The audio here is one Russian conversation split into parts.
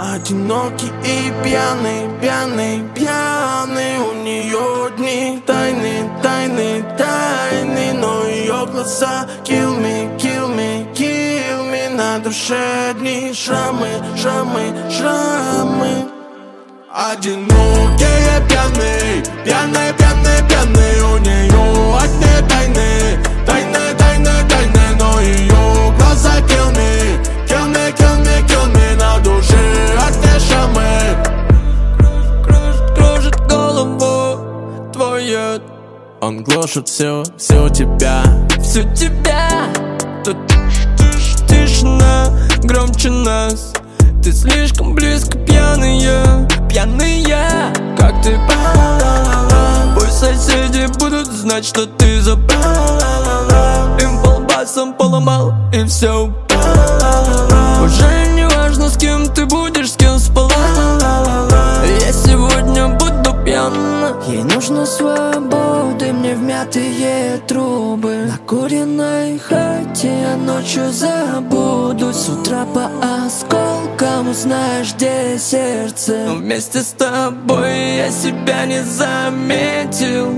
Одинокий и пьяный, пьяный, пьяный. У нее дни тайны, тайны, тайны. Но ее глаза kill me, kill me, kill me. На душе дни шрамы, шрамы, шрамы. Одинокий и пьяный, пьяный, пьяный, пьяный. У нее одни тайны, тайны, тайны, тайны. Но ее глаза kill me, kill me, kill me, kill me. На душе одни шрамы. Кружит голову твою. Он глушит все тебя. Всю тебя. Тут тишина громче нас. Ты слишком близко, пьяная, пьяная. Как ты пала. Пусть соседи будут знать, что ты запала. Им полбасом поломал и все упало. Уже не важно, с кем ты будешь, с кем спала. Я сегодня буду пьяна. Ей нужна свобода, мне вмятые трубы. На куренной хате я ночью забуду. С утра по осколкам узнаешь, где сердце. Но вместе с тобой я себя не заметил.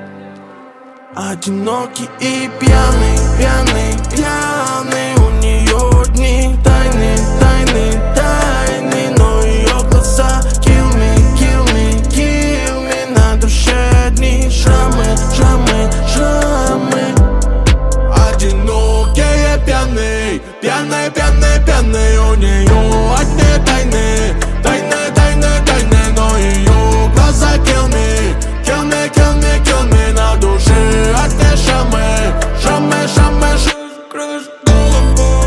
Одинокий и пьяный, пьяный, пьяный. У нее дни тайны, тайны, тайны. Но ее глаза kill me, kill me, kill me. На душе дни шрамы, шрамы, шрамы. Одинокий и пьяный, пьяный, пьяный, пьяный. У нее одни тайны, тайны, тайны, тайны. Но ее глаза kill me, kill me, kill me, kill me. На душе одни шрамы, шрамы, шрамы, шрамы. Кружит голову.